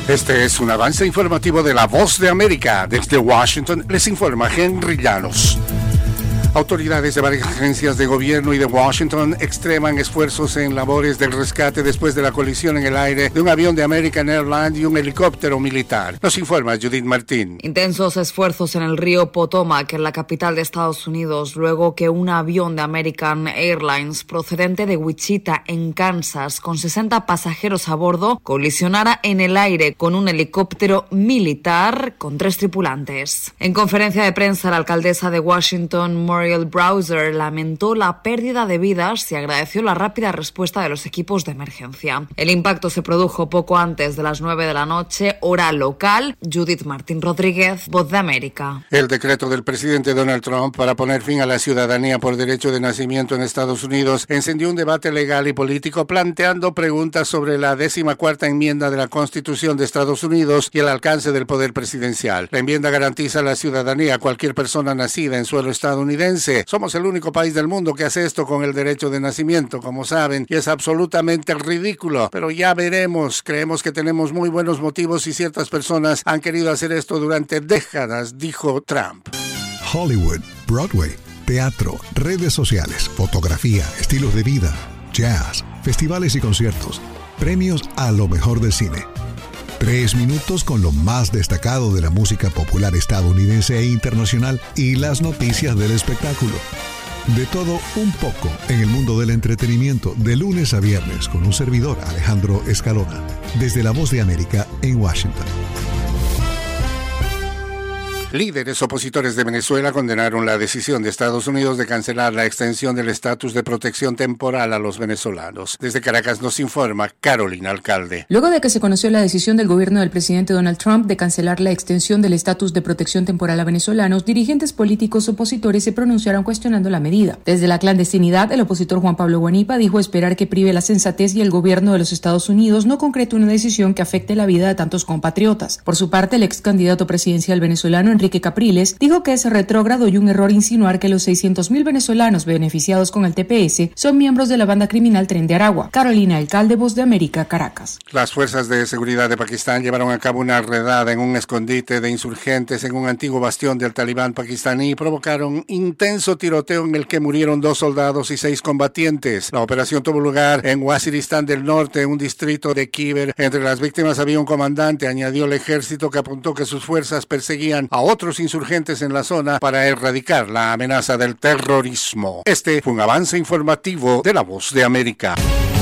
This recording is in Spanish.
Este es un avance informativo de La Voz de América. Desde Washington les informa Henry Llanos. Autoridades de varias agencias de gobierno y de Washington extreman esfuerzos en labores del rescate después de la colisión en el aire de un avión de American Airlines y un helicóptero militar. Nos informa Judith Martín. Intensos esfuerzos en el río Potomac, en la capital de Estados Unidos, luego que un avión de American Airlines procedente de Wichita, en Kansas, con 60 pasajeros a bordo, colisionara en el aire con un helicóptero militar con 3 tripulantes. En conferencia de prensa, la alcaldesa de Washington, Muriel Bowser, lamentó la pérdida de vidas y agradeció la rápida respuesta de los equipos de emergencia. El impacto se produjo poco antes de las 9 de la noche, hora local. Judith Martín Rodríguez, Voz de América. El decreto del presidente Donald Trump para poner fin a la ciudadanía por derecho de nacimiento en Estados Unidos encendió un debate legal y político planteando preguntas sobre la 14ª enmienda de la Constitución de Estados Unidos y el alcance del poder presidencial. La enmienda garantiza la ciudadanía a cualquier persona nacida en suelo estadounidense. Somos el único país del mundo que hace esto con el derecho de nacimiento, como saben, y es absolutamente ridículo, pero ya veremos. Creemos que tenemos muy buenos motivos y ciertas personas han querido hacer esto durante décadas, dijo Trump. Hollywood, Broadway, teatro, redes sociales, fotografía, estilos de vida, jazz, festivales y conciertos, premios a lo mejor del cine. 3 minutos con lo más destacado de la música popular estadounidense e internacional y las noticias del espectáculo. De todo un poco en el mundo del entretenimiento, de lunes a viernes, con un servidor, Alejandro Escalona, desde La Voz de América en Washington. Líderes opositores de Venezuela condenaron la decisión de Estados Unidos de cancelar la extensión del estatus de protección temporal a los venezolanos. Desde Caracas nos informa Carolina Alcalde. Luego de que se conoció la decisión del gobierno del presidente Donald Trump de cancelar la extensión del estatus de protección temporal a venezolanos, dirigentes políticos opositores se pronunciaron cuestionando la medida. Desde la clandestinidad, el opositor Juan Pablo Guanipa dijo esperar que prive la sensatez y el gobierno de los Estados Unidos no concrete una decisión que afecte la vida de tantos compatriotas. Por su parte, el ex candidato presidencial venezolano Enrique Capriles dijo que es retrógrado y un error insinuar que los 600.000 venezolanos beneficiados con el TPS son miembros de la banda criminal Tren de Aragua. Carolina Alcalde, Voz de América, Caracas. Las fuerzas de seguridad de Pakistán llevaron a cabo una redada en un escondite de insurgentes en un antiguo bastión del talibán pakistaní y provocaron intenso tiroteo en el que murieron 2 soldados y 6 combatientes. La operación tuvo lugar en Waziristán del Norte, un distrito de Khyber. Entre las víctimas había un comandante, añadió el ejército, que apuntó que sus fuerzas perseguían a otros insurgentes en la zona para erradicar la amenaza del terrorismo. Este fue un avance informativo de La Voz de América.